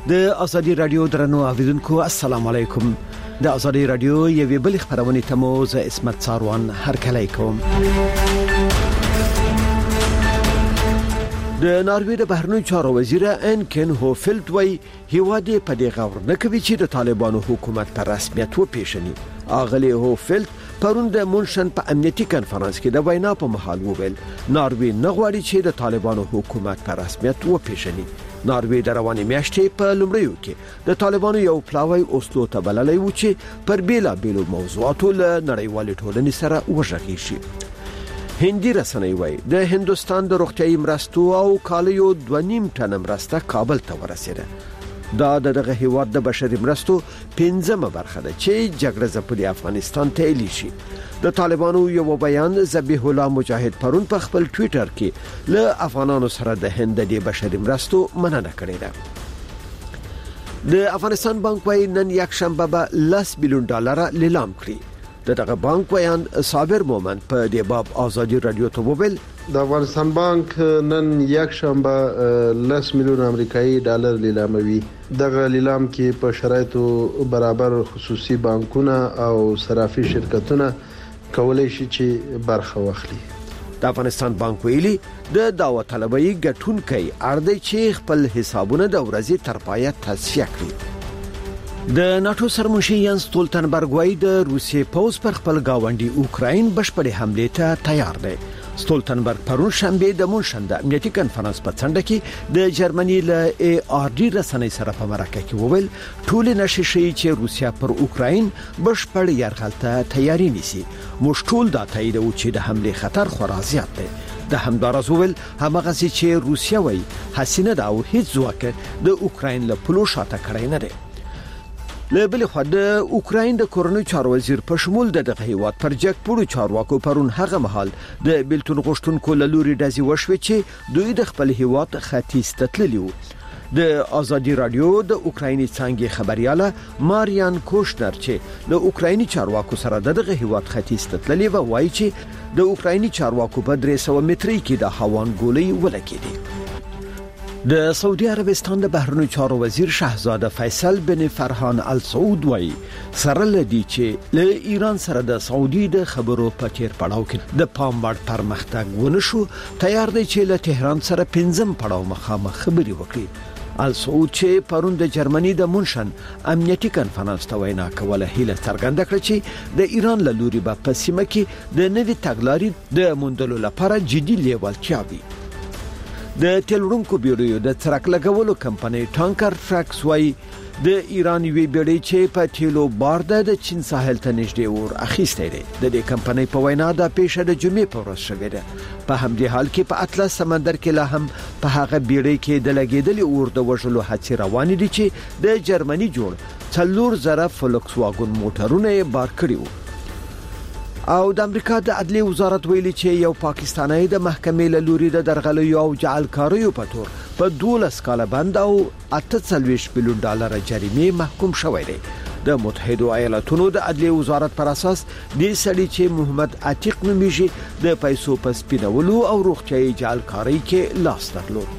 د ازادي رادیو درنو اوریدونکو السلام علیکم. د ازادي رادیو یوې بل خبرونه تمو ز اسمت څاروان هر کله کوم. د ناروې د بهرنیو چارو وزیر انکن هوفلد وی هیواد په دې غور نه کوي چې د طالبانو حکومت په رسمیت وپیژني. اغلی هوفلد پرون د مونشن په امنیتي کانفرنس کې د وینا په محل وویل ناروې نه غواړي چې د طالبانو حکومت په رسمیت وپیژني. ناروې د روانې میاشتې په لومړیو کې د طالبانو یو پلاوی اوسلو ته بللی و چې پر بیلابیلو موضوعاتو له نړیوالې ټولنې سره وغږیږي شي. هندي رسنۍ وایي د هندستان د روغتیايي مرستو او کالیو 2.5 ټن مرسته کابل ته ورسېده. دا دغه هیواد د بشري مرستو 15مه برخه ده چې جګړه ځپلي افغانستان ته ایلی شي. د طالبانو یو بیان ذبیح الله مجاهد پرون په خپل ټوئیټر کې له افغانانو سره د هند د بشري مرستو مننه کړې ده. د افغانستان بانک وايي نن یک شنبه به $10 بلیون لیلام کړي. دغه بانک بیان صابر مومن په د باب ازادي رادیو ته وویل د افغانستان بانک نن یک شنبه $10 میلیون امریکایي ډالر لیلاموي. دغه لیلام کې په شرایطو برابر خصوصي بانکونه او صرافي شرکتونه کولای شي چې برخه واخلي. د افغانستان بانک ویلي د دعوت طلبي ګټونکي اړدي چې خپل حسابونه د ورځې تر پایه تصفیه کړي. د ناتو سرمنشي ینس ستولتنبرګ وايي د روسیې پوز پر خپل گاونډي اوکراین بشپړې حمله ته تیار دی. ستولتنبرګ پرون شنبه د مونشن د امنیتي کانفرنس په څنډه کې د جرمني له ARD رسنۍ سره په مرکه کې وویل ټول نشي شي چې روسیا پر اوکراین بشپړ یرغل ته تیاری نیسي. موږ ټول دا تایید و چې د حمله خطر خورا زیات دی. د همدارز وویل همغه چې روسیا وايي حسینه دا او هیڅ ځواک د اوکراین له پلو شاته کړی نه دی. له بل خوا د اوکراین د کورنۍ چارو وزیر په شمول دغه هیواد پر جګ پوړو چارواکو پرون هغه مهال د بیلتون غشتونکو له لوري دازي وشوي چې دوی د خپل هیواد ختیځ ته تللی وو. د ازادي رادیو د اوکرایني څنګه خبرياله ماریان کوشنر چې له اوکرایني چارواکو سره دغه هیواد ختیځ ته تللی و وایي چې د اوکرایني چارواکو په 300 متري کې د هاوان ګولۍ ولګېدې. د سعودي عربستان د بهرنیو چارو وزیر شاهزاده فیصل بن فرحان ال سعود وایي سره لدی چې له ایران سره د سعودي د خبرو په تیر پړاو کې د پام وړ پرمختګ ونشو تیار دی چې له تهران سره 5م پړاو مخامخ خبري وکړي. ال سعود چې پرون د جرمني د مونشن امنیتي کانفرنس ته وینا کوله هیله څرګنده کړه چې د ایران له لوري په سیمه کې د نوي تګلارې د موندلو لپاره جدي لیوالتیا وي. د تلورونکو بیرویو د ترک لګولو کمپنۍ ټانکر ټرکس وايي د ایران وی بیړۍ چې په تیلو بارده د چین ساحل ته نږدې ور اخیسته ده. د دې کمپنۍ په وینا د پیښه د جمعې په ورځ شوې ده. په همدې حال کې په اطلس سمندر کې لا هم په هغه بیړۍ کې د لګیدلې اور د وژلو هڅې روانې دي چې د جرمني جوړ 4,000 فولکس واګن موټرونه بار کړي وو. او د امریکا د عدلیې وزارت ویلي چې یو پاکستانی د محکمې له لوري د درغلیو او جعلکاریو په تور په 12 کاله بند او $48 بلیون جریمه محکوم شوی دی. د متحده ایالاتونو د عدلیې وزارت پر اساس د سړي چې محمد عتیق نومیږي د پیسو په سپینولو او روغتیايي جعلکاری کې لاس درلود.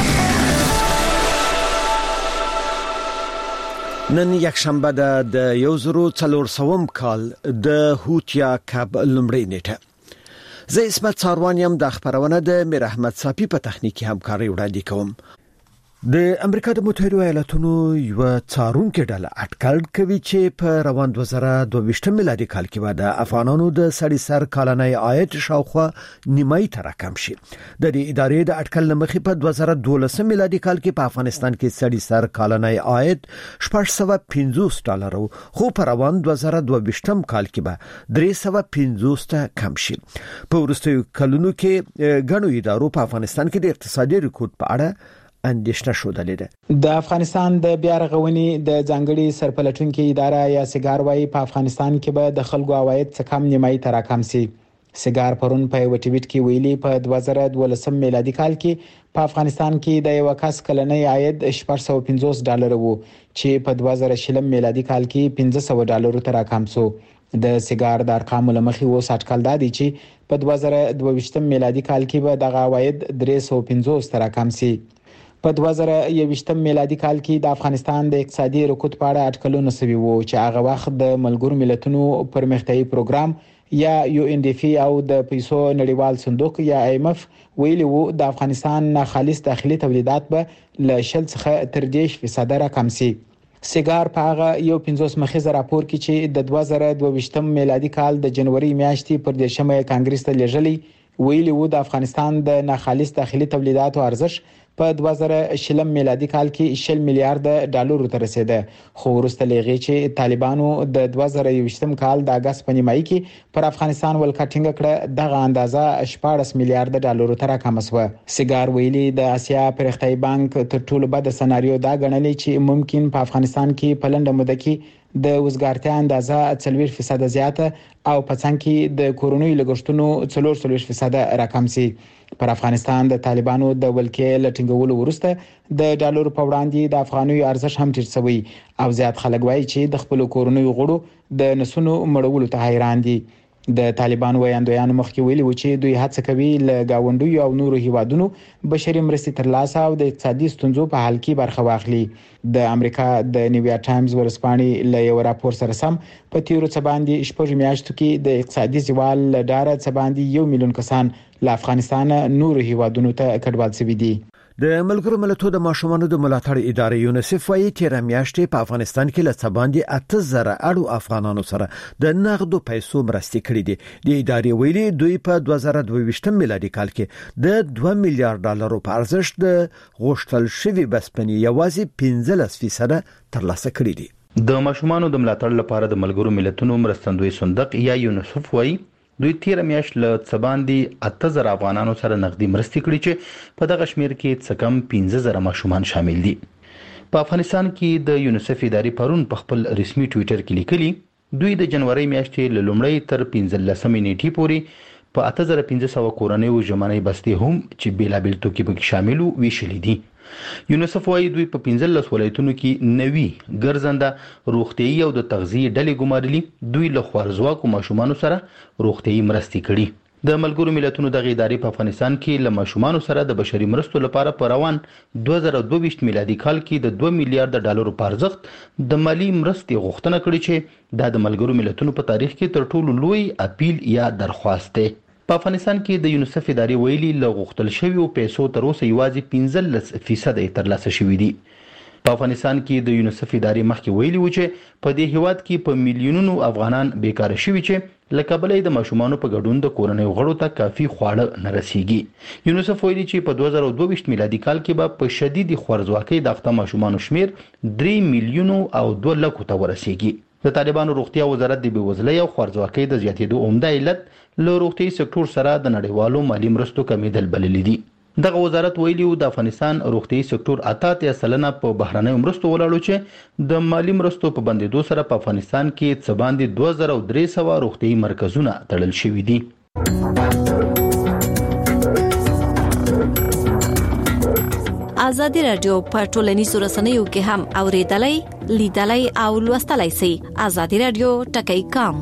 نن یک شنبه د 1400 کال د هوتیا کب لمړی نیټه. زه اسمت څاروان یم د خبرونه د میر احمد صافي په تخنیکی همکاري وړاندې کوم. د امریکا د متحده ایالاتونو یو څارونکو ډله اټکل کوي چې په روان 2022 میلادي کال کې به د افغانانو د سړي سر کلنی عاید شاوخوا نیمای ته راکم شي. د دې ادارې د اټکل مخې په 2012 میلادي کال کې په افغانستان کې سړي سر کلنی عاید $650 خو په روان 2022 کال کې به $350 ته کم شي. په وروستیو کلونو کې غنو ادارو په افغانستان کې د اقتصادي ریکورډ په اړه اندېښنه شودلې ده. د افغانستان د بیا رغونې د ځانګړي سرپلټونکو اداره یا سیګار وايي په افغانستان کې به د خلکو عواید څخه کم نیمایي ته راکم شي. سیګار پرون په یو ټویټ کې ویلي په 2012 میلادي کال کې په افغانستان کې د یو کس کلنی عاید $650 وو چې په 2020 میلادي کال کې $500 ته راکم شو. د سیګار د ارقامو لمخې اوس اټکل دادی چې په 2022 میلادي کال کې به د عواید $350 ته راکم شي. په 2021 میلادي کال کې د افغانستان د اقتصادي رکود په اړه اټکلونه شوي وو چې هغه وخت د ملګرو ملتونو پرمختیايي پروګرام یا UNDP او د پیسو نړیوال صندوق یا IMF ویلي وو د افغانستان خالص داخلي تولیدات به له 0 څخه تر 10% راکم شي. سیګار په هغه یو 50 مخیزه راپور کې چې د 2022 میلادي کال د جنوري میاشتې پر 10مه کانګرس ته لېږلي ویلي وو د افغانستان د ناخالص داخلي تولیداتو ارزښت په 2020 میلادي کال کې 10 میلیارډ ډالر ته رسیده، خو وروسته لغې چې طالبانو د 2020 کال د اگست په نیمایي کې پر افغانستان ولکټینګ کړه دغه اندازه 14 میلیارډ ډالر ته راکم شوه. سیګار ویلي د آسیا پرختیايي بانک تر ټولو بد سناریو دا ګڼلې چې ممکن په افغانستان کې په لنډه موده کې د وزګارتیا اندازه 40% زیاته او په څنګ کې د کورونی لګښتونو 40% راکم شي. پر افغانستان د طالبانو د ولکې لټینګولو وروسته د ډالر په وړاندې د افغاني ارزښت هم ټیټ شوی او زیات خلک وایي چې د خپل کورونی غړو د نسونو مړولو ته حیران دي. د طالبانو ویاندویانو مخکې ویلي و چې دوی هڅه کوي له گاونډیو او نورو هیوادونو بشري مرستې ترلاسه او د اقتصادي ستونزو په حل کې برخه واخلي. د امریکا د نیویارک ټایمز ورځپاڼې له یو راپور سره سم په تیرو څه باندې شپږ میاشتو کې د اقتصادي زوال لاره څه باندې 1 میلیون کسان له افغانستان نورو هیوادونو ته کډوال شوي دي. د ملګرو ملتونو د ماشومانو د ملاتړ ادارې یونیسف وايي تیر میاشتې په افغانستان کې له څباندې 8000 اړو افغانانو سره د نغدو پیسو مرستې کړې دي. د ادارې ویلي دوی په 2022 میلادي کال کې د 2 میلیارډ ډالرو په ارزښت د غوښتل شوی بسپنې یوازې 15% ترلاسه کړې دي. د ماشومانو د ملاتړ لپاره د ملګرو ملتونو مرستندوی صندوق یا یونیسف وايي دوی تیر میاشت له څباندې 8000 افغانانو سره نغدي مرستې کړې چې په دغه شمیر کې څه کم 15000 ماشومان شامل دي. په افغانستان کې د یونیسف ادارې پرون په خپل رسمي ټوئیټر کې لیکلي دوی د جنوري میاشتې له لومړۍ تر 15 نیټې پورې په 8500 کورنیو ژمنۍ بستې هم چې بیلابل توکي پکې شامل وو ویشلې دي. یونیسف وايي دوی په 15 ولایتونو کې نوي ګرځنده روغتيایي او د تغذیه ډلې ګمارلي. دوی له خوارزواکو ماشومانو سره روغتيایي مرستې کړي. د ملګرو ملتونو د ادارې په افغانستان کې له ماشومانو سره د بشري مرستو لپاره په روان 2022 میلادي کال کې د 2 میلیارډ ډالر په ارزښت د مالی مرستې غوښتنه کړې چې د ملګرو ملتونو په تاریخ کې تر ټولو لوی اپیل یا درخواست دی. په افغانستان کې د یونیسف ادارې ویلي له غوښتل شویو پیسو تر اوسه یوازې 15% ترلاسه شوي دي. په افغانستان کې د یونیسف ادارې مخکې ویلي و چې په دې هیواد کې په میلیونونو افغانان بیکاره شوي چې له کبله د ماشومانو په ګډون د کورنیو غړو ته کافي خواړه نه رسیږي. یونیسف ویلي چې په 2022 میلادي کال کې به په شدید خوارزواکۍ د اخته ماشومانو شمیر 3 میلیونو او 2 لکو ته ورسیږي. د طالبانو روغتیا وزارت د بېوزلۍ او خوارزواکۍ د زیاتېدو عمده علت له روغتیايي سکتور سره د نړیوالو مالی مرستو کمیدل بللي دي. دغه وزارت ویلي و د افغانستان روغتیايي سکتور 88% په بهرنیو مرستو ولاړو چې د مالی مرستو په بندیدو سره په افغانستان کې څه باندې 2300 روغتیايي مرکزونه تړل شوي دي. ازادي رادیو په ټولنیزو رسنیو کې هم اوریدلای، لیدلای او لوستلای شئ. ازادي رادیو ټکی کام.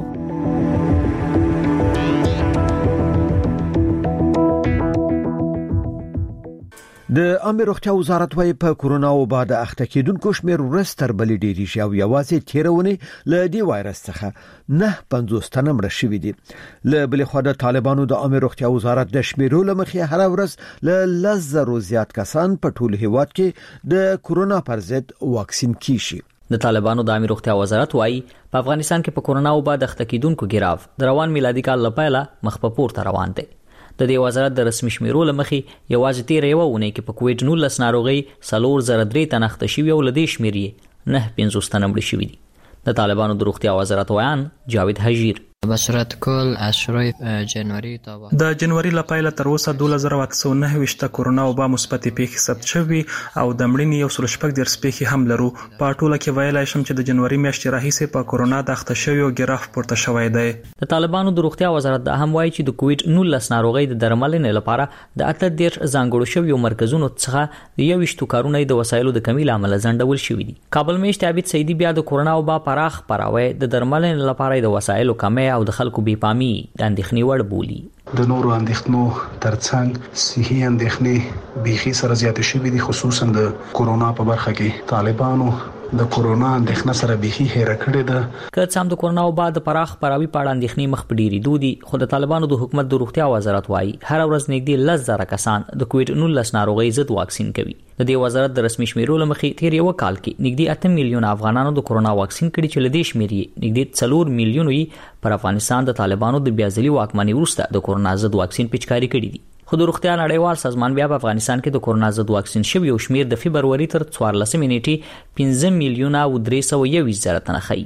د عامه روغتیا وزارت وايي په کورونا وبا د اخته کېدونکو شمېر ورځ تر بلې ډېری شي او یوازې تیرونه له دې وایرس څخه 950 تنه مړه شوي دي. له بلې خوا د طالبانو د عامه روغتیا وزارت د شمیرو لمخې هر ورځ له 10,000 زیات کسان په ټول هیواد کې د کورونا پر ضد واکسین کیشي. د طالبانو د عامه روغتیا وزارت وايي په افغانستان کې په کورونا وبا د اخته کېدونکو ګراف د روان میلادي کال لپاره مخ په پورته روان دی. د دې وزارت د رسمي شمیرو لمخې یوازې تیر یو ونه کې په کووډ-19 ناروغي 403 تنه اخته شوي او لدې شمیرې 950 تنه مړه شوي دي. د طالبانو د روغتیا وزارت ویان جاوید حجیر به صورت کل از شروع جنوری تا د جنوري لپاره تر اوسه 2129 کورونا وبا مثبت پیښې ثبت شوي او د مړینې 116 پیښې هم لرو. په ټوله کې ویلای شم چې د جنوري میاشتې راهیسې په کورونا د اخته شویو ګراف پورته شوی دی. د طالبانو د روغتیا وزارت د هم وایي چې د کووډ-19 ناروغي د درملنې لپاره د 18 ځانګړو شویو مرکزونو څخه د 21 کارونه د وسایلو د کمی لامل ځنډول شوي دي. کابل میشت عابد سیدی بیا د کورونا وبا پراخ پراوي د درملنې لپاره د وسایلو کمی او د خلکو بې پامي د اندېښنې وړ بولي. د نورو اندېښنو ترڅنګ صحي اندېښنې بيخي سره زیاتې شوې دي، خصوصا د کورونا په برخه کې طالبانو د کورونا اندېښنه سره بيخي هېره کړې ده. که څه هم د کورونا وبا د پراخ پراوي په اړه اندېښنې مخ په ډېرېدو دي، خو د طالبانو د حکومت د روغتیا وزارت وايي هر ورځ نږدې 10,000 کسان د کووډ-19 ناروغۍ ضد واکسین کوي. د دې وزارت د رسمي شمیرو لمخې تیر یو کال کې نږدې 8 میلیون افغانانو د کورونا واکسین کړي چې لدې شمیرې نږدې 4 میلیون پر افغانستان د طالبانو د بیازلي واکمنۍ وروسته د کورونا ضد واکسین پیچکاري کړي دي. خو د روغتیا نړیوال سازمان بیا په افغانستان کې د کورونا ضد واکسین شوی یو شمیر د فبرवरी تر 14 نیټې 15 میلیونه او 321 زره تنه خي.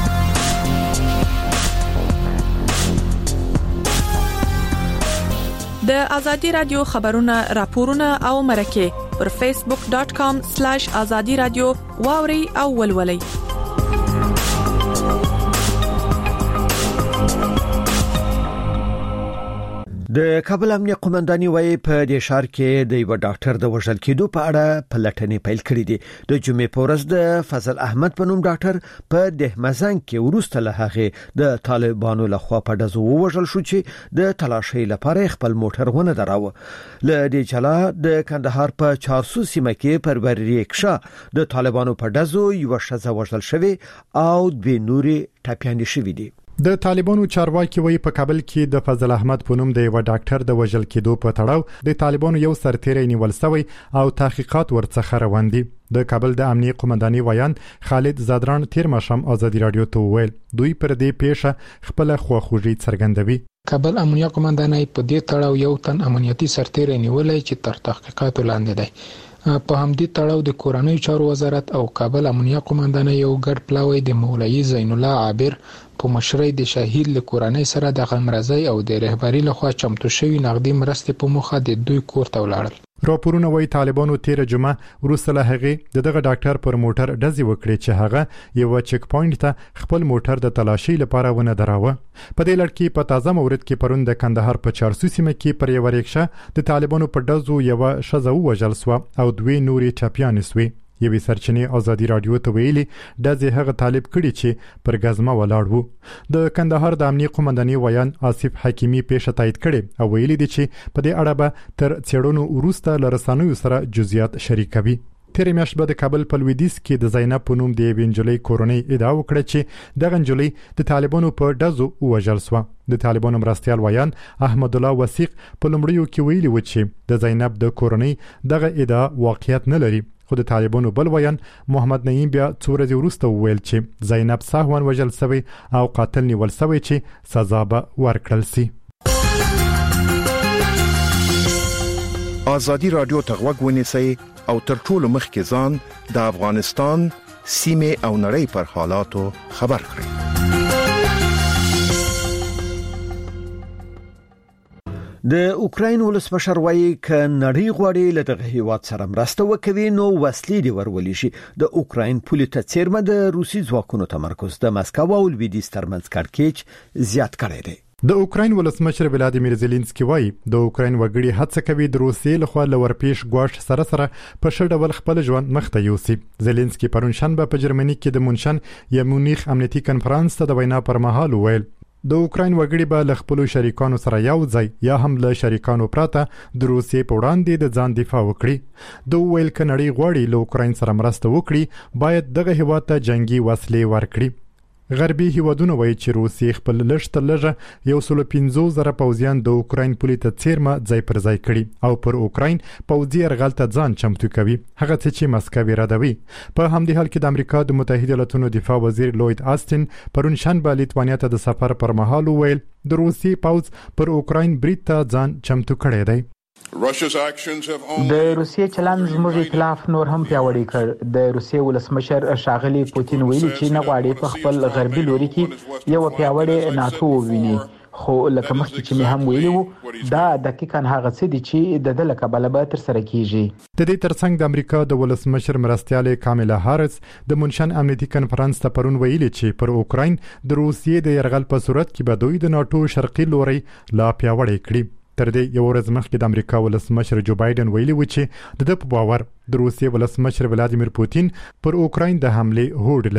د ازادي رادیو خبرونه راپورونه او مرکه پر facebook.com/azadi radio واوري او ولولي. د کابل امنیه قومنداني وايي په دې ښار کې د یو ډاکټر د وژل کېدو په اړه پلټنې پیل کړې دي. د جمعې په ورځ د فضل احمد په نوم ډاکټر په دهمزنګ کې ورسته له هغه د طالبانو لخوا په دزو وژل شو چې د تلاشۍ لپاره خپل موټر ونه دراوه. له دې جلا د کندهار په 400 سیمه کې پر بریکشا د طالبانو په دزو یو شذا وژل شوی او دوی نوري ټاپیان شوی دي. د طالبانو چارواکي وایي په کابل کې د فضل احمد په نوم د یو ډاکټر د وژل کېدو په تړاو د طالبانو یو سرتیری نیول شوی او تحقیقات ورڅخه روان دي. د کابل د امنیه قومنداني ویان خالد زادران تیر ماشام ازادي رادیو ته ویل دوی پر دې پیښه خپل خواخوږي څرګندوي. کابل امنیه قومنداني په دې تړاو یو تن امنیتي سرتیری نیولای چې تر تحقیقاتو لاندې دی. په همدې تړاو د کورنۍ چارو وزارت او کابل امنیه قومنداني یو ګډ پلاوی د مولوي زین الله عابر په مشرۍ د شهید له کورنۍ سره د غمرزۍ او د رهبری لخوا چمتو شوی نقدي مرستې په مخه د دوی کور ته ولاړل. راپورونه وايي طالبانو تیر جمعه وروسته له هغه دغه ډاکټر پر موټر ډزې وکړې چې هغه یو چک پوینټ ته خپل موټر د تلاشۍ لپاره ونه دراوه. په دې لړ کې په تازه مورد کې پرون د کندهار په 400 سیمه کې پر یو ریکشا د طالبانو په دزو یو شذا وژل شو او دوی نوري ټاپیان شوي. یوې سرچینې ازادي رادیو ته ویلي د هغه طالب کړي چې پر غزمه ولاړ وو. د کندهار د امنیه قومنداني ویان آصف حکیمی پیښه تایید کړي او ویلي دي چې په دې اړه به تر څېړنو وروسته لرسانیو سره جزئیات شریکوي. تیر میاشت به د کابل په لویدیځ کې د زینب په نوم د وینجلۍ کورنۍ ادعا وکړه چې د غنجلۍ د طالبانو په دزو وژل شو. د طالبانو مرستيال ویان احمد الله وثیق په لومړیو کې ویلي و چې د زینب د کورنۍ دغه ادعا واقعیت نه لري. خو د طالبانو بل ویان محمد نعیم بیا څو ورځې وروسته وویل چې زینب ساهوان وژل شوی او قاتل نیول شوی چې سزا به ورکړل شي. ازادي رادیو ته غوږ ونیسئ او تر ټولو مخکې ځان د افغانستان سیمه او نړۍ پر حالاتو خبر کړئ. د اوکراین ولسمشر وايي ک نړۍ غواړي له دغه هیواد سره مرسته وکړي نو وسلې دی ورولې شي. د اوکراین پولیټه چیرمه د روسي ځواکونو تمرکز د مسکو او لویدیځ ترمنځ کړکېچ زیات کړی دی. د اوکراین ولسمشر ولادیمیر زيلنسکي وایي د اوکراین وګړي هڅه کوي د روسیې لخوا لورپېش ګواښ سره په ښه ډول خپل ژوند مخته یوسي. زيلنسکي پرون شنبه په جرمني کې د مونشن یا مونیخ امنیتي کانفرنس ته د وینا پر مهال ویل د اوکراین وګړي به له خپل شریکانو سره یو ځای یا هم له شریکانو پراته د روسیې په وړاندې د ځان دفاع وکړي. د ویل ک نړۍ غواړي له اوکراین سره مرسته وکړي باید دغه هیواد ته جنگي وسلې ورکړي. غربي هیوادونه وایي چې روسیې خپل لږ لږه 150,000 پوځیان د اوکراین پولیټه چیرمه ځای پر ځای کړي او پر اوکراین پوځي یرغل ته ځان چمتو کوي، هغه څه چې مسکو ردوي. په همدې حال کې د امریکا د متحده ایالاتونو دفاع وزیر لوید آستن پرون شنبه لیتوانیا ته د سفر پر مهال ویل د روسیې پوځ پر اوکراین برید ته ځان چمتو کړی دی. د روسیې چلند زموږ ائتلاف نور هم پیاوړی کړ. د روسیې ولسمشر ښاغلی پوتین ویلي چې نه غواړي په خپل غربي لوري کې یو پیاوړی ناتو وویني. خو لکه مخکې چې مې هم ویلي وو دا دقیقاً هغه څه دي چې د دې له کبله به ترسره کیږي. د دې ترڅنګ د امریکا د ولسمشر مرستیال کاملا هارس د مونشن امنیتي کانفرنس ته پرون ویلي چې پر اوکراین د روسیې د یرغل په صورت کې به دوی د ناتو شرقي لوري لا پیاوړی کړي. تر دې یو ورځ مخکې د امریکا ولسمشر جو بایدن ویلي و چې د په باور د روسیې ولسمشر ولادیمیر پوتین پر اوکراین د حمله هوډ لري.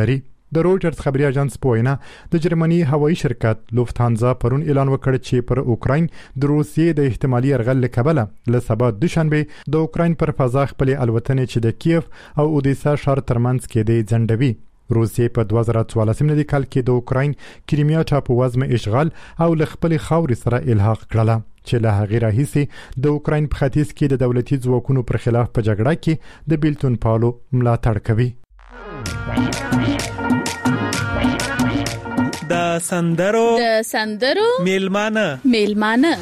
د رويټرز خبري اژانس په وینا د جرمني هوایي شرکت لوفتهانزا پرون اعلان وکړ چې پر اوکراین د روسیې د احتمالي یرغل لکبله له سبا دوشنبه د اوکراین پر فضا خپل الوتنې چې د کیف او اودیسا ښار ترمنځ کې د ځندوي. روسیې په 2014 کال کې د اوکراین کریمیا ټاپو وزم اشغال او له خپل خاورې سره الحاق کړله چې له هغې راهیسې د اوکراین په ختیځ کې د دولتي ځواکونو پر خلاف په جګړه کې د بیلتون پالو ملاتړ کوي. د سندرو میلمانه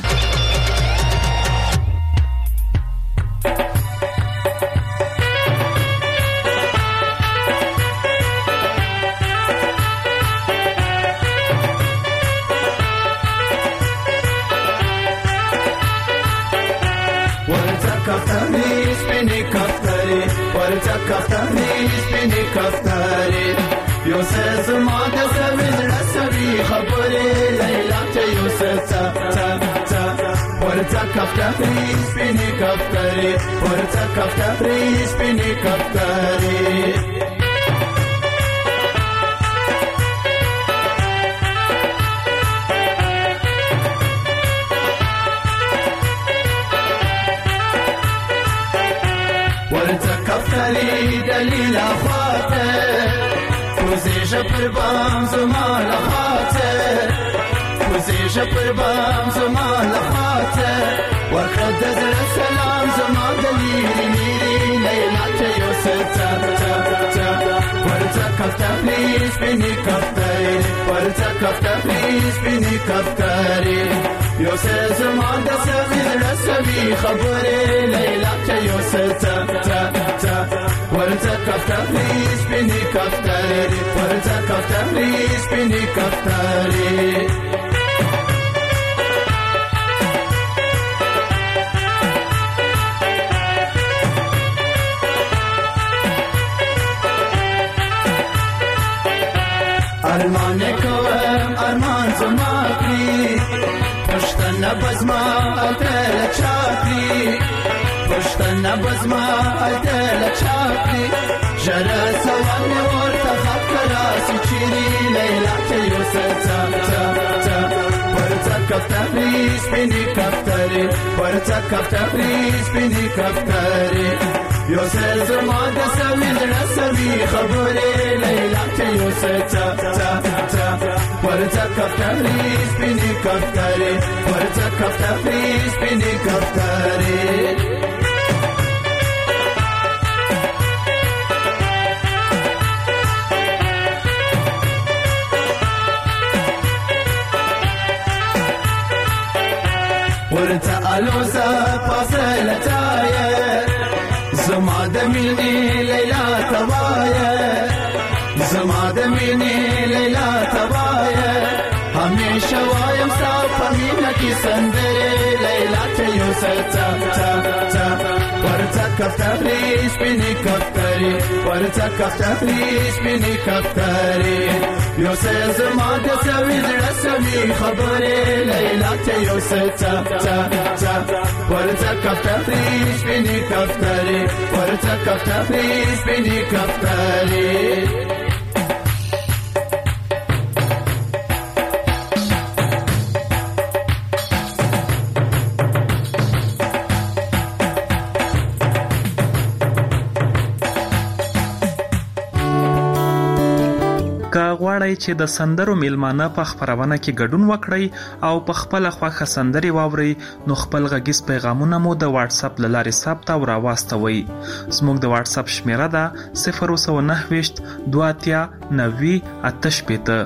یو سز ما د سویل رسوي خبره لیلا ته یو سز ورته کفتري سپینې کفتري ورته کفتري سپینې کفتري ورته کفتري دلیل خاطر کوزیجه پر بام زما لخاطر کوزیجه پر بام زما لخاطر ورکړه د زړه سلام زما د لیري میري لیلا ته یو ستا ورته کفتري سپینې کفتري ورته کفتري سپینې کفتري یو څه زما د سوي رسوي خبرې لیلا ته یو ستا ورته کفتري سپینې کفتري ورته کفتري سپینې کفتري ارمان کوم ارمان زما کړی پښتنه بزما اتل چاکړي پښتنه بزما اتل چاکړي جره سوال ورته خط کراسی چیرې لیلا ته یو ستا ورته کفتري سپینې کفتري ورته کفتري سپینې کفتري یو څه زما د سوي رسوي خبرې لیلا ته یو ستا ورته کفتري سپینې کفتري ورته کفتري سپینې کفتري ورته الوزه فاصلتايه زما د مینې لیلا توايه زما د مینې لیلا توايه همیشه وایم ستا په مینه کې سندرې لیلا ته یو ستا ورته کفتري سپینې کفتري ورته کفتري سپینې کفتري یو څه زما د سوي رسوي خبرې لیلا ته یو ستا ورته کفتري سپینې کفتري ورته کفتري سپینې کفتري غواړئ چې د سندرو میلمانه په خبرونه کې ګډون وکړئ او په خپل خوښه سندري واورئ نو خپل غږیز پیغامونه مو د واتس اپ لارې ثبت او راوستوي. زموږ د واتس اپ شمیره ده 099 23 90 88.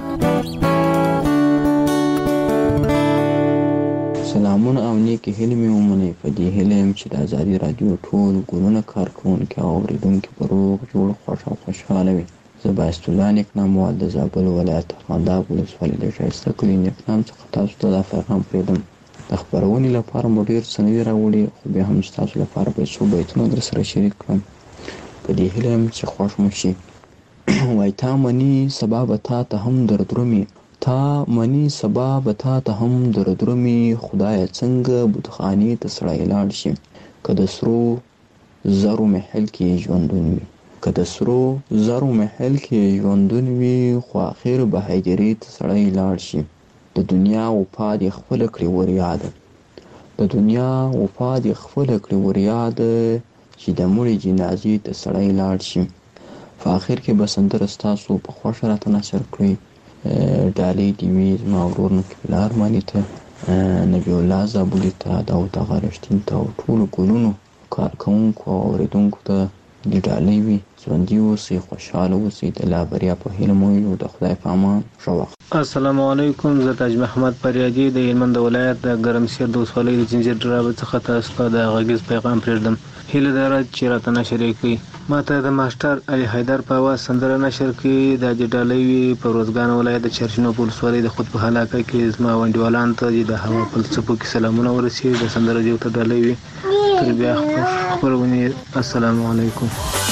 سلامونه او نیکی هیلې مې ومنئ. په دې هیله یم چې د ازادي رادیو ټول ګلونه کارکوونکي او اورېدونکي به روغ جوړ خوښ او خوشحاله وي. زه بایست الله نیکنام وال د زابل ولایت خانداب ولسوالۍ د ښایسته کلي نیکنام څخه تاسو ته دا پیغام پرېږدم. د خپرونې لپاره مو ډېر څه نه دي راوړي، خو بیا هم ستاسو لپاره به څو بیتونه در سره شریک کړم. په دې هیله یم چې خوښ مو شي. وای تا مني سبا به تا ته هم دردرومي، تا مني سبا به تا ته هم دردرومي، خدایه څنګه بتخانې ته سړی لاړ شي که د سرو زرو محل کې ژوندون وي. که د سرو زرو محل کې ژوندون وي خو اخر به هجرې ته سړی لاړ شي. د دنیا وفا دې خپله کړي وریاده، د دنیا وفا دې خپله کړي وریاده چې د مړي جنازې ته سړی لاړ شي. په آخر کې به سندره ستاسو په خوښه راته نشر کړئ. ډالۍ دې وي زما ورور نقیب ارماني ته، نبی الله زابلي ته، داود اغا رښتین ته او ټولو ګلونو کارکوونکو او اورېدونکو ته دې ډالۍ وي. ژوندي اوسئ، خوشحاله اوسئ، د لا بریا په هیله مو یو. د خدای په امان، ښه وخت. السلام علیکم، زه تاج محمد پریادي د هلمند ولایت د ګرمسیر د ولسوالۍ د ځنځیر ډرابه څخه تاسو ته د غږیز پیغام پرېږدم. هیله ده چې راته نشر یې کړئ. ما ته د ماسټر علي حیدر په اواز سندره نشر کړي. دا د ډالۍ وي په روزګان ولایت د چرچینو په ولسوالۍ د خود په علاقه کې زما ونډیوالان ته د هوا فلسفو کې سلامونه ورسېږي. د سندره دیو ته ډالۍ وي. تر بیا خپرونې. السلام علیکم.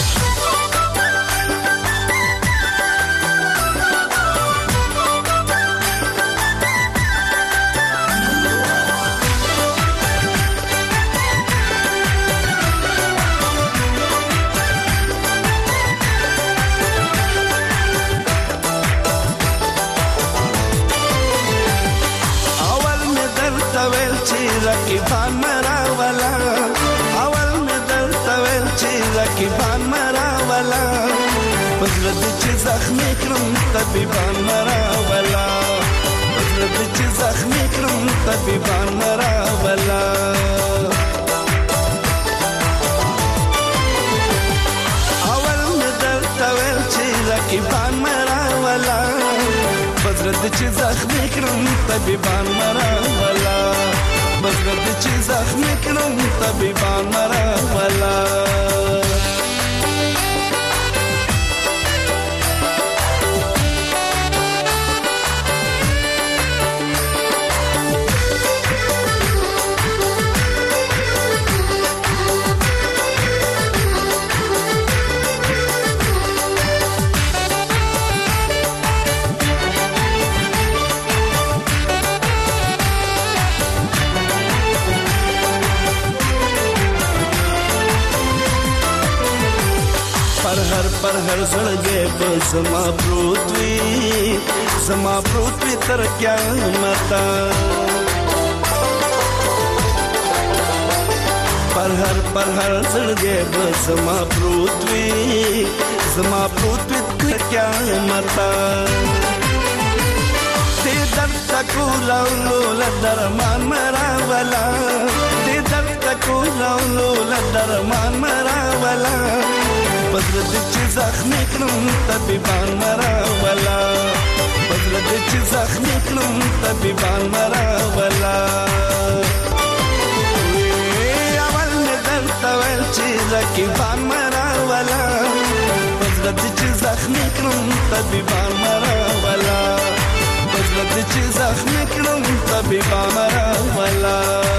رقیبان مراولا، اول می درته ویل چې رقیبان مراولا، پزړه دې چې زخمي کړم طبيبان مراولا، پزړه دې چې زخمي کړم طبيبان مراولا. اول می درته ویل چې رقیبان مراولا، پزړه دې چې زخمي کړم طبيبان مراولا، بزرگ چې زخمی کړم طبيبان مراولا. پر هر زړګې په زما پروت وي، زما پروت وي تر قیامت. پر هر زړګې په زما پروت وي، زما پروت وي تر قیامت. دې درد تکو لولو لدرمان مراولا، دې درد تکو لولو لدرمان مراولا، پزړه دې چې زخمي کړم طبيبان مراولا، پزړه دې چې زخمي کړم طبيبان مراولا. اول مې درته ویل چې رقیبان مراولا، پزړه دې چې زخمي کړم طبيبان مراولا، پزړه دې چې زخمي کړم طبيبان مراولا.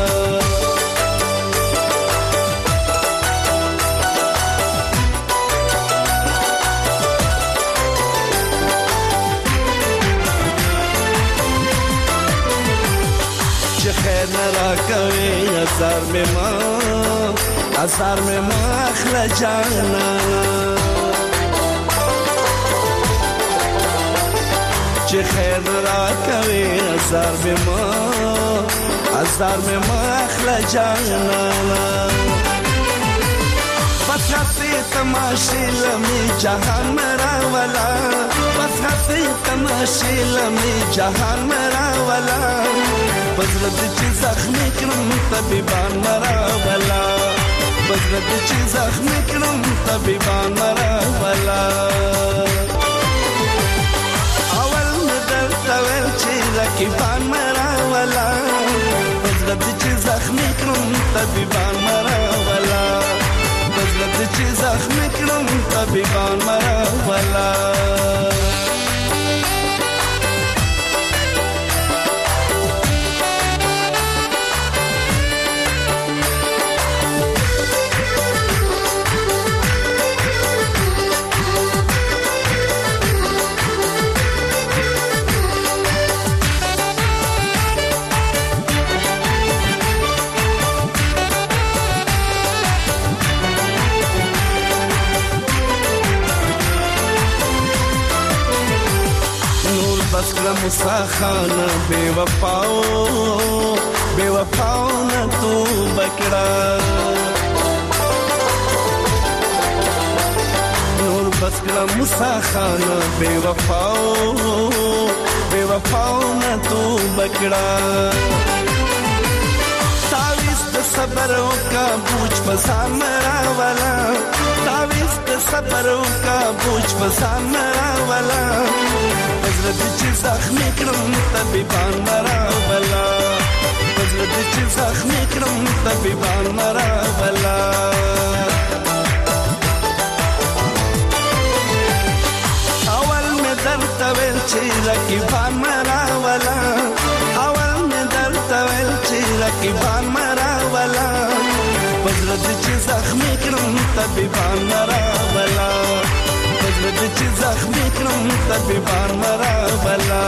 خیر نرا کوي ازار مې ما اخلا جانا، چې خیر نرا کوي ازار مې ما اخلا جانا. بس هستی تماشی لمی جهان مراولا، بس هستی تماشی لمی جهان مراولا، پزړه دې چې زخمي کړم طبيبان مراولا، پزړه دې چې زخمي کړم طبيبان مراولا. اول مې درته ویل چې رقیبان مراولا، پزړه دې چې زخمي کړم طبيبان مراولا، پزړه دې چې زخمي کړم طبيبان مراولا. موسی خان بے وفاو نه تو بکړه نور بس کړه موسی خان بے وفاو نه تو بکړه تعویز د صبر او کا بوج پسان مرا والا تعویز د صبر او کا بوج پسان مرا والا حضرت چې زخمی کړم طبيبان مرا والا حضرت چې زخمی کړم طبيبان مرا والا اول می درته ویل چې رقیبان مرا والا اول می درته ویل چې رقیبان مرا والا حضرت چې زخمی کړم طبيبان مرا والا حضرت چې زخمی کړم طبيبان مرا والا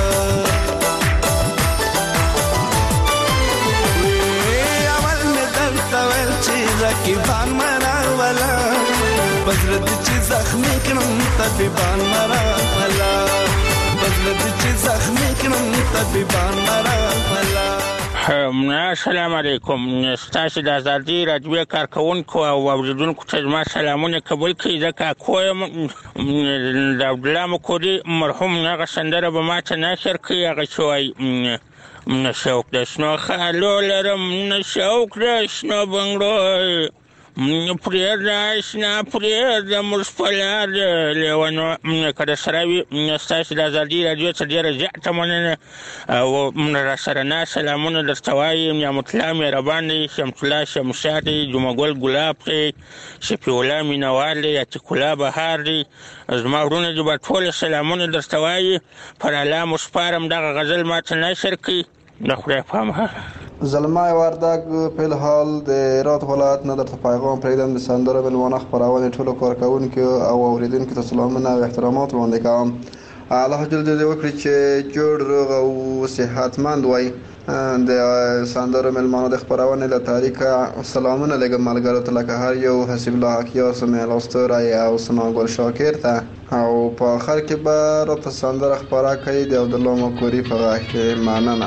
اول می درته ویل چې رقیبان مرا والا حضرت چې زخمی کړم طبيبان مرا والا حضرت چې زخمی کړم طبيبان مرا والا. السلام علیکم. ستاسو د ازادي رادیو کارکونکو او اوریدونکو ته زما سلامونه قبول کړئ. ځکه کوم د عبدالله مکوري مرحوم هغه سندره به ما ته نشر کړي هغه چې وایي نه شوق د شنو خالو لرم نه شوق د شنو بنګړو پرېږده شنه پرېږده موږ پلار لیونو که درسره وي ستاسو د ازادي راډیو څخه ډېره زیاته مننه او راسره نه سلامونه درته وایم. نعمت الله مهربان دی، شمس الله شمشاد دی، جمعه ګل ګلاب دی، شفیع الله مینوال دی، عتیق الله بهار دی. زما ورونه دي به ټول سلامونه درته وایي. پر الله مو سپارم دغه غزل ماته نشر کړي. د خدای پامه زلمای وردګ په الحال د رات ولایت نه درته پیغام پریدم د سندره بلوانه خبرونه ټولو کارکونکو او اوریدونکو ته سلامونه او احترامات وړاندې کوم. الله جل جلاله وکړي چې جوړ روغ او صحتمند وای. د سندره ملمانو د خبرونه له تاریخه سلامونه لګم ملګرو ته لکه هر یو حسب الله حکیا سمیل استوره او سنا ګل شاکر ته او په اخر کې به راته سندره خبره کوي د عبدالله مکوري په غږ کې. مننه.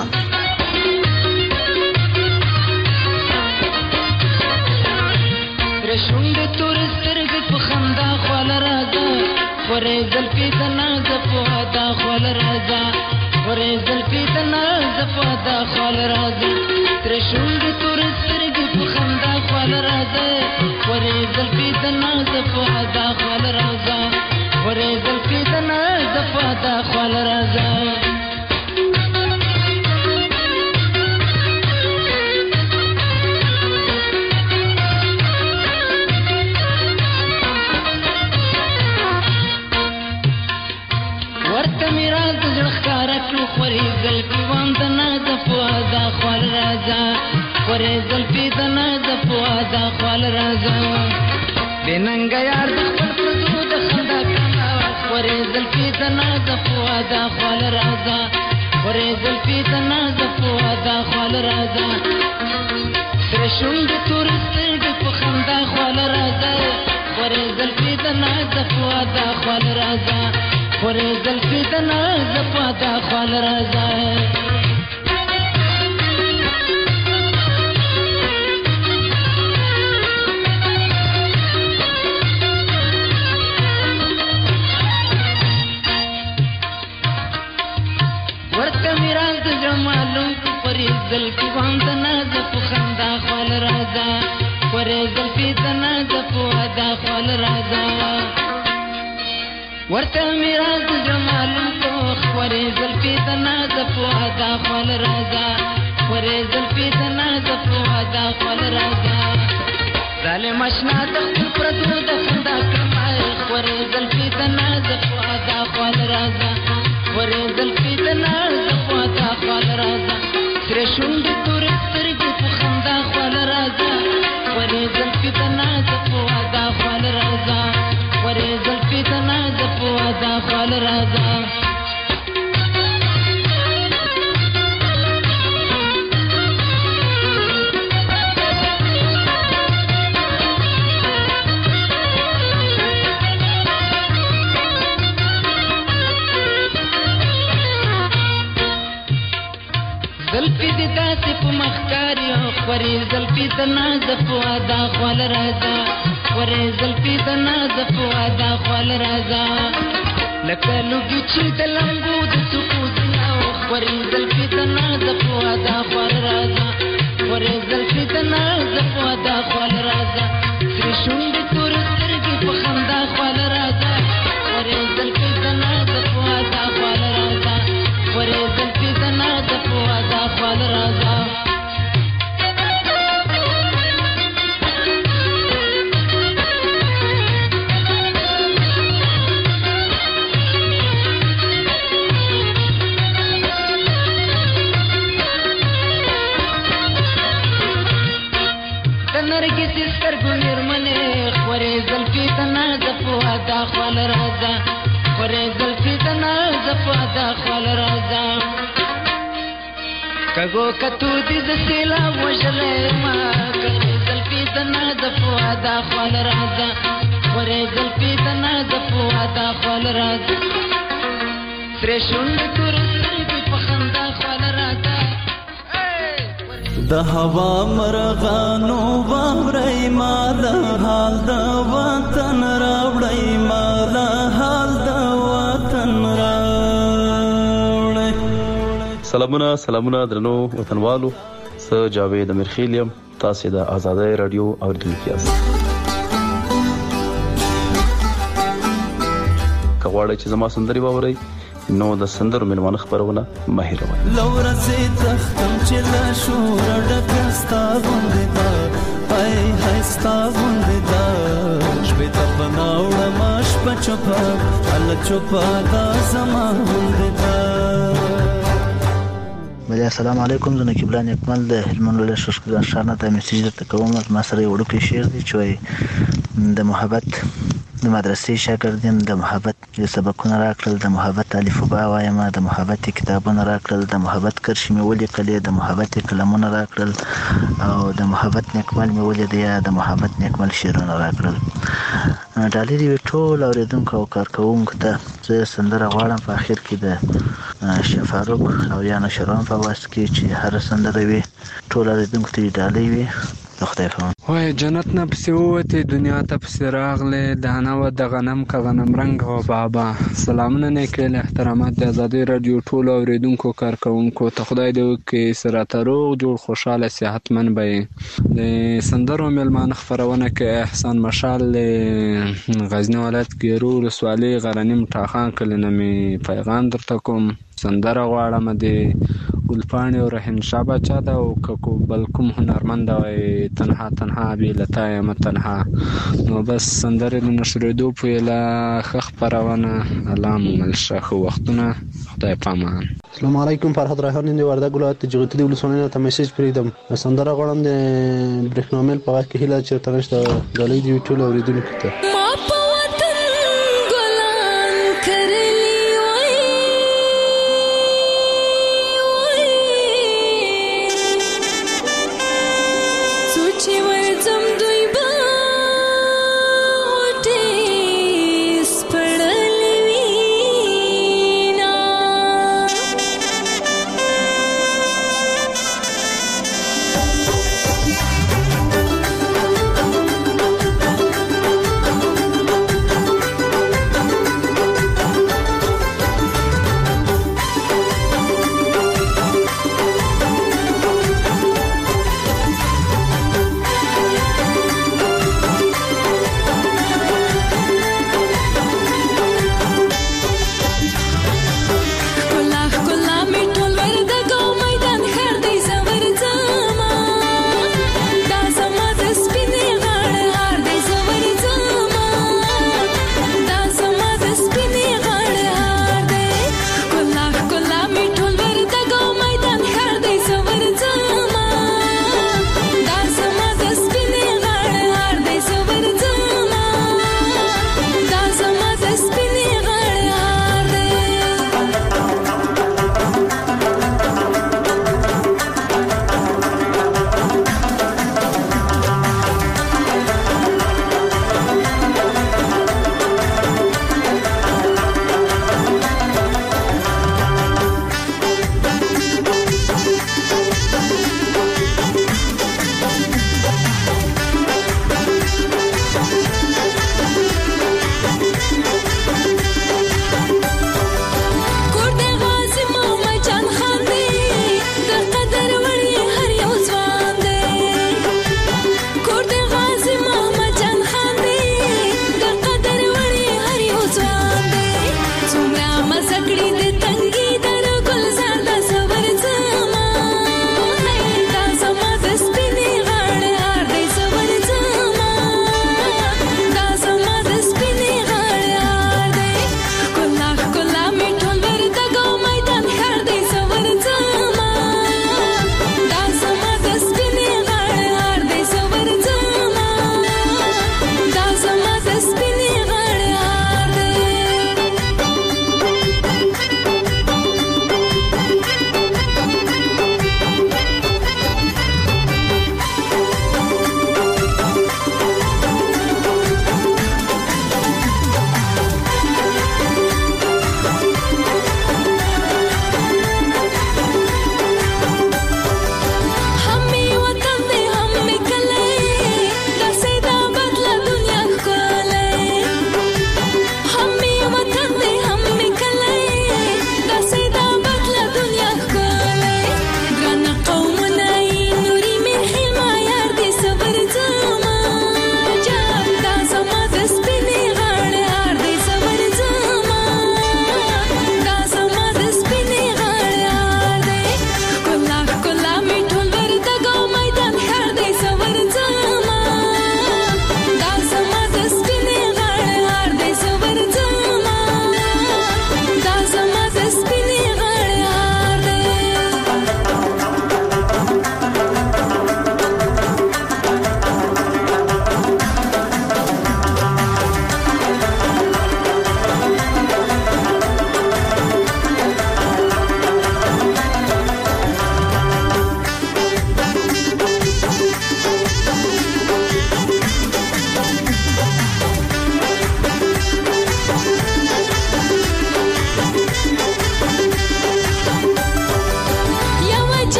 شونډ تور سترګې په خندا خول راځه ورې زلفې د ناز په ادا خول راځه ورې زلفې د ناز په ادا خول راځه تر شونډ تور سترګې په خندا خول راځه ورې زلفې د ناز په ادا خول راځه ورې زلفې د ناز په ادا خول راځه خوري زلفي وند ناز فوادا خال راځه خوري زلفي د ناز فوادا خال راځه بننګ یار د خپل پردو د خندا کنا خوري زلفي د ناز فوادا خال راځه خوري زلفي د ناز فوادا خال راځه تر شونډ تور سترګې په خندا خال راځه خوري زلفي د ناز فوادا خال راځه خوري زلفي د ناز فوادا خال راځه ورته میراث د جمالو خوري زلفي باندې ناز په خندا خال راځه خوري زلفي د ناز فوادا خال راځه ورته میراث د جمالو خوري زلفي د ناز فوادا خال راځه خوري زلفي د ناز فوادا خال راځه ظالم اشنا د خپل پردو د خندا کمای خوري زلفي د ناز فوادا خال راځه خوري زلفي د ناز فوادا خال راځه تر شونډې تورې سترګې په خندا خال راځه خوري زلفي د ناز فوادا خال راځه خوري زلفي د ناز فوادا خال راځه مخکاری خوري زلفي د ناز فوادا خپل راځه خوري زلفي د ناز فوادا خپل راځه لکه لوګي چې د لمبو د سکوت او خوري زلفي د ناز فوادا خپل راځه خوري زلفي د ناز فوادا خپل راځه سر شونډې تور سترګې په خندا خپل راځه خوري زلفي د ناز فوادا خپل راځه خوري زلفي د ناز فوادا خپل راځه خپل راځه خوري زلفي د ناز فوادا خپل راځه کګو کتو دې د سیلا وژلې ما خوري زلفي د ناز فوادا خپل راځه خوري زلفي د ناز فوادا خپل راځه سر شونډې تور سترګې په خندا خپل راځه د هوا مرغانو باورې ما د حال د وطن راوړې ما د حال د وطن راوړې. سلامونه درنو وطنوالو، زه جاوید امیرخیل یم، تاسو د آزادۍ رادیو اوریدونکي یاست. که غواړئ چې زما سندرې واورئ نو د سندرو مېلمانه خپرونه مه هېروئ. لورځې تختم چې له شوره ډکه ستا غوندې ده، ای های ستا غوندې ده، شپې ته په ناوړمه شپه چوپه هله چوپه دا زما غوندې ده. بله السلام علیکم، زه نقیب الله نیکمل د هلمند ولایت ششکدان ښار نه دا میسیج درته کوم. ما سره یو وړوکی شعر دی چې وایي د محبت د مدرسې شاګرد یم، د محبت سبقونه راکړل، د محبت الف با وایم، د محبت کتابونه راکړل، د محبت کرښې مې ولیکلې، د محبت قلمونه راکړل، او د محبت نیکمل مې ولید یا د محبت نیکمل شعرونه راکړل. ډالۍ دې وي ټول اورېدونکو او کارکوونکو ته. زه سندره غواړم په اخر کې د شفاروق او یا نشران په واسطه کې چې هر سندره وي ټول اورېدونکو ته ډالۍ وي. د خدای په امان. وای جنت نه پسې ووتې دنیا ته پسې راغلې، دانه و د غنم که غنم رنګ و بابا. سلامونه نیکیل احترامات د آزادۍ راډیو ټولو اورېدونکو کارکوونکو ته. خدای دې وکړي سراته روغ جوړ خوشحاله صحتمند به یې. د سندرو میلمانه خپرونه کې احسان مشال غزني ولایت ګیرو ولسوالۍ غرنیم ټاخان کلي نه مې پیغام درته کوم. سندره غواړم د ګلپاڼې او رحیم شاه باچا ده، او که بل کوم هنرمند وای تنها تنها بې له تا یم تنها. نو بس سندرې د نشرېدو په ایله ښه خپرونه الله مو مل شه. ښه وختونه، خدای په امان. السلام علیکم، فرهاد ریحان د وردګ ولایت جغتي ولسوالۍ نه ته میسج پرېږدم. سندره غواړم د برېښنامل په غږ کې هیله چېرته نشته. ډالۍ دې وي ټولو اورېدونکو ته.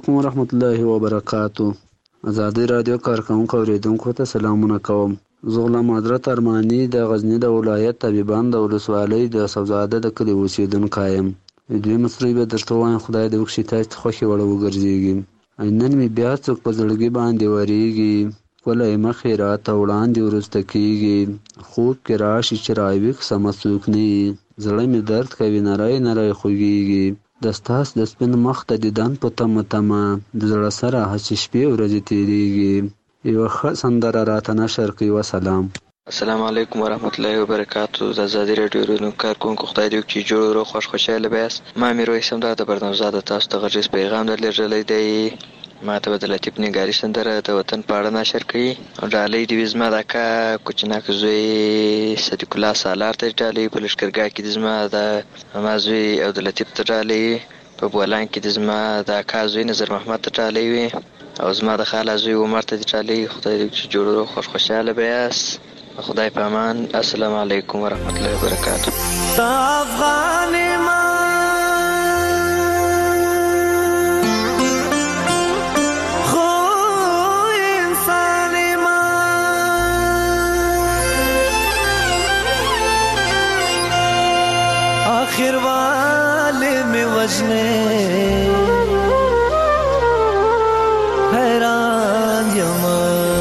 علیکم ورحمت الله وبرکاتو. ازادي رادیو کارکونکو اوریدونکو ته سلامونه کوم. زه غلام حضرت ارماني د غزنی د ولایت طبيبان د ولسوالۍ د سبزاده د کلي اوسیدونکی یم. دوی مصری به درته وایم خدای دې وکړي تاسو خوښي وړ وګرځيږي. نن می بیا څوک په زړګي باندې وریږي، کله مخې راته وړاندې ورسته کیږي، خوب کې راشي چې راویښ سم څوک نه زړه می درد کوي، نری نری خوږیږي. د ستاس د سپین مخ ته دیدن په تمه تمه د زړه سره هڅې شپې ورځې تیریږي. یوه ښه سندره راته نشر کړي. وسلام. السلام علیکم ورحمت الله وبرکاتو. د ازادي راډیو رادیو کارکونکو خدای دې وکړي جوړ روغ خوش خوشاله بیاست. ما میرویس همدار د برنامه‌زاده تاسو ته غږیز پیغام درلېږلی دی. ما ته به د لطیف نګاري سندره د وطن په اړه نشر کړي. او ډالۍ دې وي زما د اکا کوچناک زوی صدیق الله سالار ته ډالۍ په لښکرګاه کې د زما د ماما زوی او د لطیف ته ډالۍ په بولان کې د زما د اکا زوی نظر محمد ته ډالۍ وي او زما د خاله زوی عمر ته ډالۍ. خدای دې وکړي جوړ روغ خوش خوشاله بیاست. خدای په امان. السلام علیکم ورحمت الله وبرکاتو. افغان आखिर वाले में वजने हैरान यमा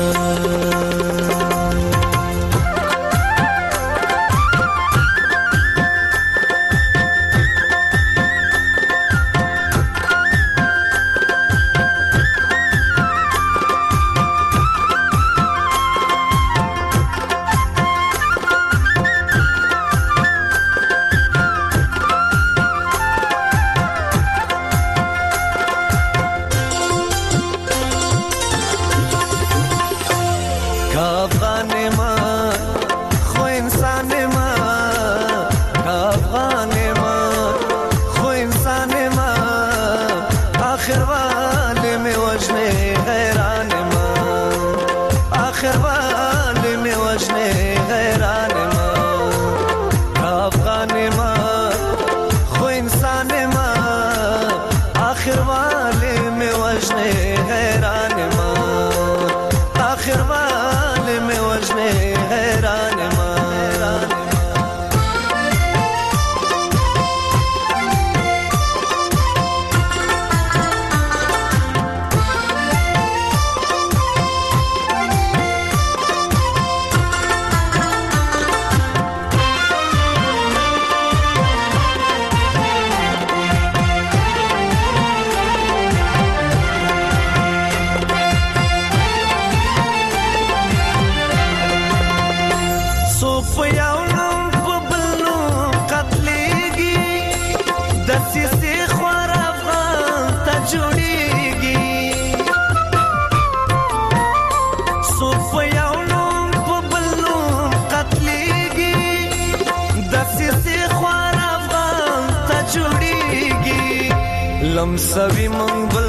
लमसवी मंगबल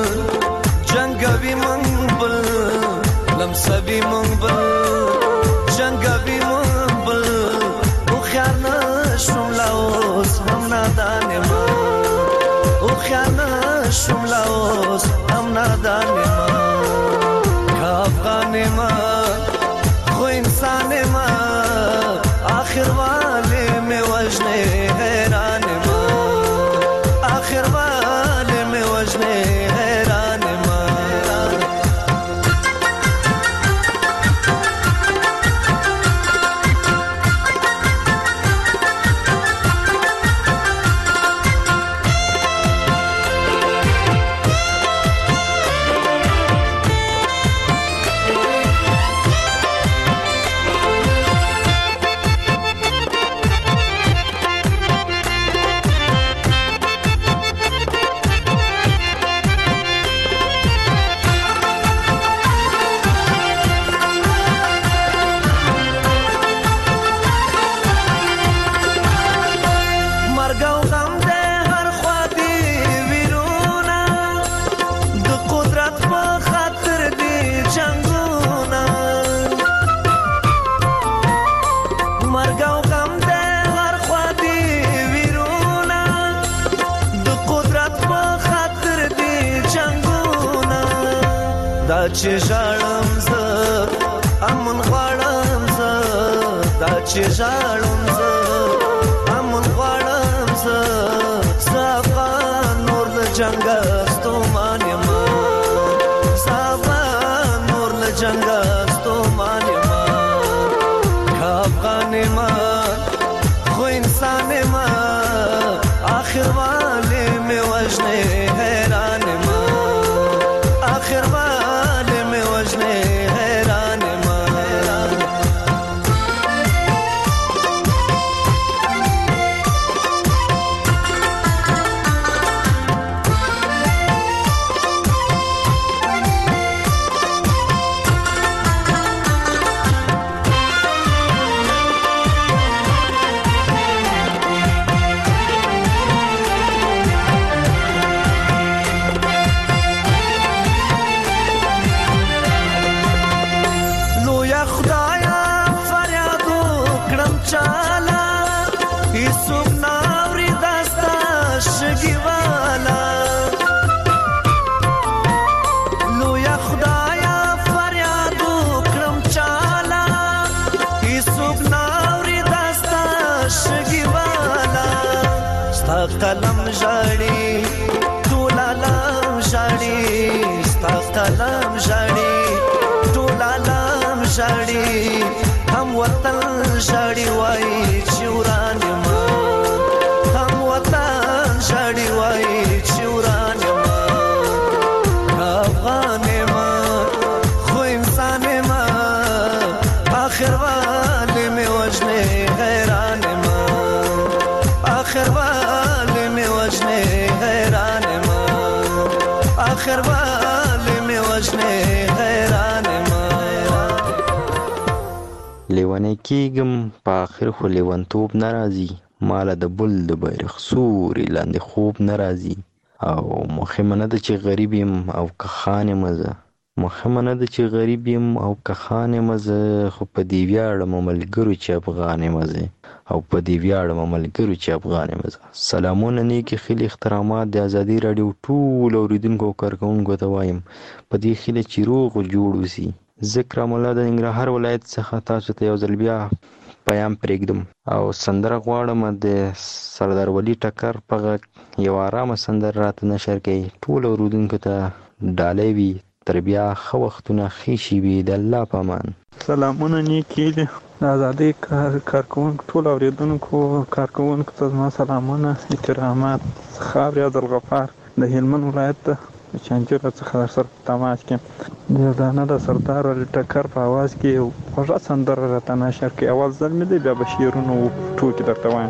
जंगवी मंगबल लमसवी मंगबल जंगवी मंगबल उख्यार न शुमलाओस हम नादाने मा उख्यार न शुमलाओस हम नादाने मा खाफाने मा खो इंसाने मा आखिर वाले में वजने हैरान मा आखिर वाले में वजने हैरान मा چې ژړم زه امن غواړم زه دا چې ژړم زه امن غواړم زه افغان نور له جنګه ستومان یم افغان نور له جنګه ستومان یم افغان یم خو انسان یم آخر والے میں وجنے حیران یم آخر والے میں وجنے حیران یم قلم ژړې ټول عالم ژړې ستا قلم ژړې ټول عالم ژړې هم وطن ژړې وایي چې وران یم هم وطن ژړې وایي چې وران یم افغان یم خو انسان یم آخر والے مې وژنې حیران یم آخر والے میں وجنے حیران ماں آخر والے میں وجنے حیران ماں لیونی کېږم په آخر خو لیونتوب نه راځي ماله د بل د بیرغ سوري لاندې خوب نه راځي او مهمه نه ده چې غریب یم او که خان یم زه مهمه نه ده چې غریب یم او که خان یم زه خو په دې ویاړم ملګرو چې افغان یم زه او په دې ویاړم ملګرو چې افغان یم زه سلامونه نیکې خیلې احترامات د ازادي راډیو ټول اورېدونکو او کارکوونکو ته وایم په دې هیله چې روغ جوړ اوسي زه کرام الله د ننګرهار ولایت څخه تاسو ته یو ځل بیا پیام پرېږدم او سندره غواړم د سردار ولی ټکر په غږ یو ارامه سندره راته نشر کوي ټول اورېدونکو ته ډالۍ وي تر بیا ښه وختونه ښې شېبې د الله په امان سلامونه نیکې دي د ازادۍ کارکوونکو ټول اورېدونکو کارکوونکو ته زما سلامونه احترامات خاورې عبدالغفار د هلمند ولایت د چانجوره څخه در سره په تماس کې د یو دانه د سردار علي ټکر په اواز کې یو خوږه سندره راته نشر کړي اول ځل مې دی بیا به شعرونه ټوکې درته وایم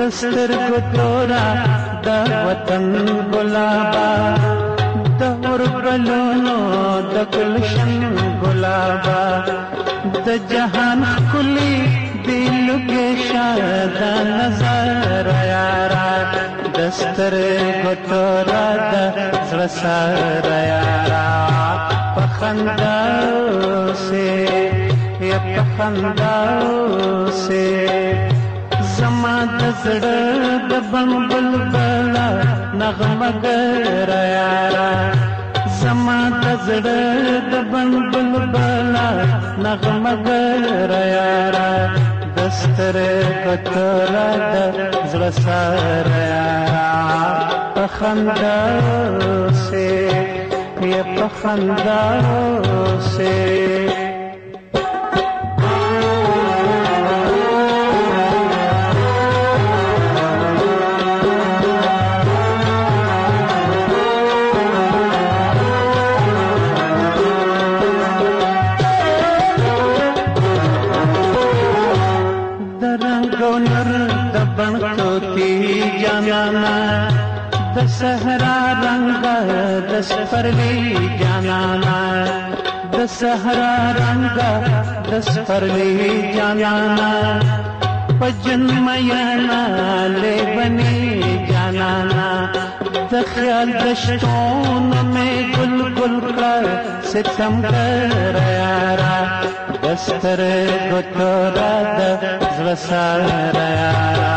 دسترګو تورا د وطن ګلابا د ورګلونو د گلشن ګلابا د جهان کلی دل کې شاد نظر یارا دسترګو تورا د زړه سره یارا پخنداو سے یا پخنداو سے زما د زړه د بلبل بلا نغمه ګر یارا زما د زړه د بلبل بلا نغمه ګر یارا دسترګو تورا د زړه سره یارا پخنداو سے یا پخنداو سے د صحرا رنگ د سپرلی جانانا د صحرا رنگ د سپرلی جانانا پجن میانا لے بنی جانانا د خیال دشتون میں گل گل کر ستم کر یارا دسترګو تورا د زړه سره یارا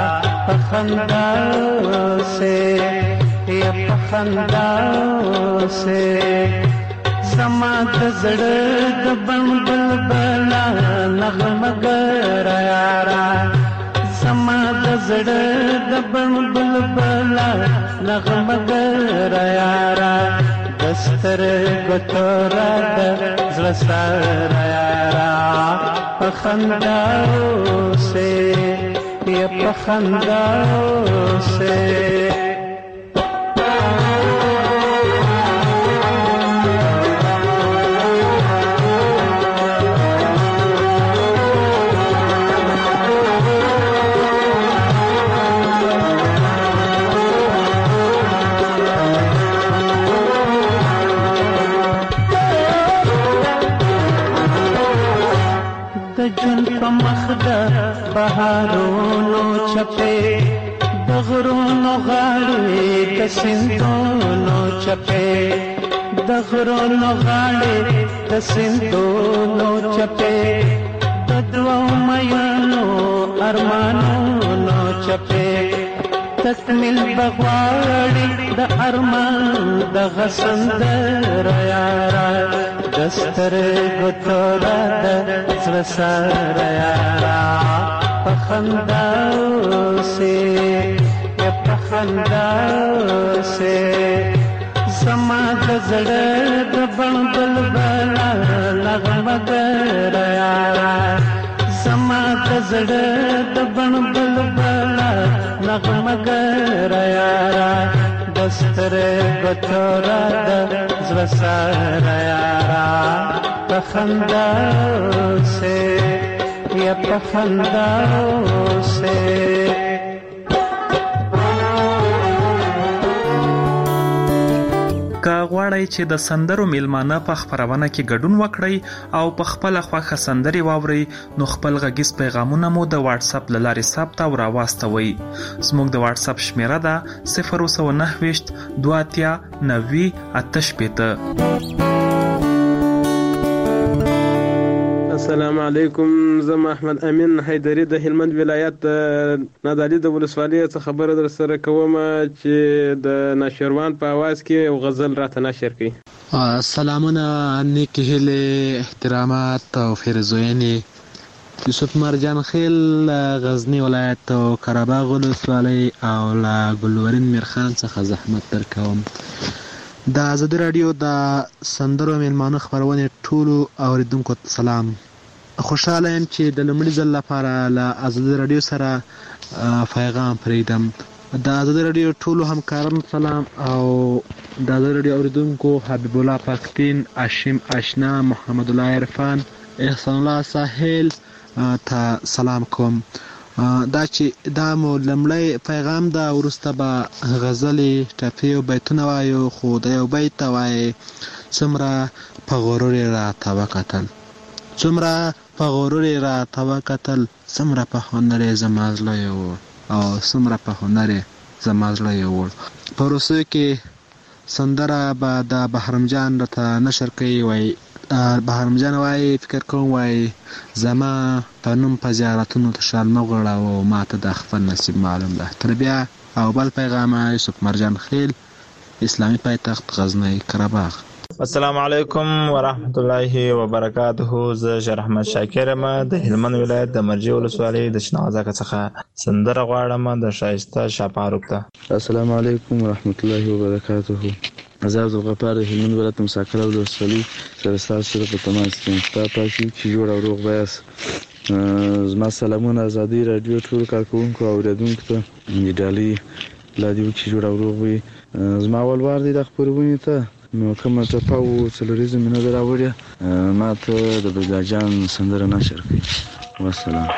پخنداو سے یا پخنداو سے زما د زړه د بلبل بلا نغمه ګر یارا زما د زړه د بلبل بلا نغمه ګر یارا دسترګو تورا د زړه سره یارا پخنداو سے یا پخنداو سے جن په مخ د بهارونو چپې د غرونو غاړې د سیندونو چپې د غرونو غاړې د سیندونو چپې د دوو میانو ارمانونو چپې تکمیل بغواړي د ارمان د غسندر یارا دسترګو تورا د زړه سره یارا پخنداو سے یا پخنداو سے زما د زړه د بلبل بلا نغمه ګر یارا زما د زړه د بلبل بلا نغمه ګر یارا دسترګو تورا د زړه سره یارا پخنداو سے یا پخنداو سے که غواړئ چې د سندرو میلمانه په خپرونه کې ګډون وکړئ او په خپله خوښه سندرې واورئ نو خپل غږیز پیغامونه مو د واتساپ له لارې ثبت او راواستوئ. زموږ د واتساپ شمیره ده 029 2 90 88. السلام علیکم. زه احمد امین حیدری د هلمند ولایت نادعلي د ولسوالۍ څخه خبره در سره کوم چې د ناشروان په आवाज کې یو غزل راته نشر کړي. سلامونه، نیک هیلې، احترامات او پیرزوینې. یوسف مرجان خیل غزنی ولایت او قره‌باغ ولسوالۍ او لا ګلورین میرخان څخه زحمت درکوم. د آزادي رادیو د سندرو میلمانه خبرونه ټولو اوریدونکو ته سلام. خوشاله یم چې د لومړي ځل لپاره له آزادي رادیو سره پیغام پرېږدم. د آزادي رادیو ټولو همکارانو سلام او د آزادي رادیو اوریدونکو حبیب الله پاکستین، هاشم آشنا، محمد الله عرفان، احسان الله ساحل ته سلام کوم. دا چې دا مو لمړی پیغام دا وروسته به غزلې ټپې او بیتونه وایو خو د یو بیت ته وایي څومره په غرور یې راته وکتل څومره په غرور یې راته وکتل څومره په هنر یې زما زړه یووړ او څومره په هنر یې زما زړه یووړ. په روسیو کې سندره به د بهرام جان راته نشر کوي وایي بهرام جان وایي فکر کوم وایي زما په نوم په زیارتونو ته شال مه غوړوه او ما ته د خپل نصیب معلوم ده. تر بیا او بل پیغام یوسف مرجان خیل اسلامي پایتخت غزنی قرهباغ. السلام علیکم ورحمت الله وبرکاته. زه شیر احمد شاکر یم د هلمند ولایت د مرجې ولسوالۍ د شنغزاکه څخه سندره غواړم د شایسته شاپاروک ته. السلام علیکم ورحمت الله وبرکاته. زه عبدالغفار د هلمند ولایت مساکره ولسوالۍ سره ستاسو سره په تماس یم. خدای پاک چې جوړ او روغ بیاست. زما سلامونه ازادي راډیو ټول کارکوونکو او اوریدونکو ته د ډالۍ لا دې چې جوړ او روغ وي. زما اول وار دی د خپرونې ته نو کومه ټپه او څلوریزه مینه ده راوړې ما ته د بګاجان سندره نشر کړي. والسلام.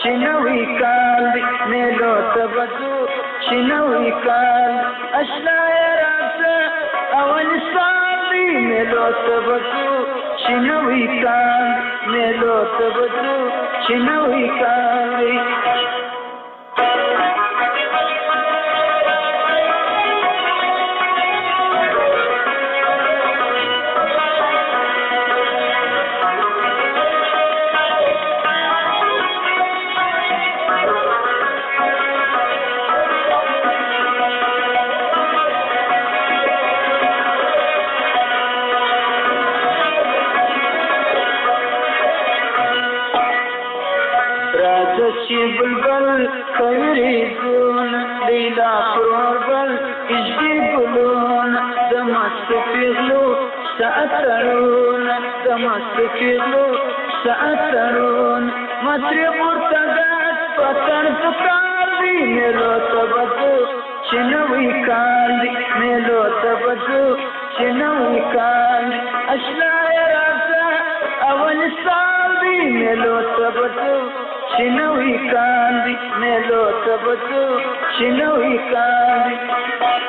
شنوي کال دی میلو تبدو شنوي کال اشنا راسه اول سال دی میلو تبدو شنوي کال میلو تبدو شنوي کال دی بلبل خيريزون ليلى فربل اجدي قلون دمست في غلو سأترون دمست في غلو سأترون مطري مرتقات فتر تقالي ميلو تبدو شنوي كالي ميلو تبدو شنوي كالي أشلا يا راسا أول صالي ميلو تبدو شنوي کاندي میلو تبدو شنوي کاندي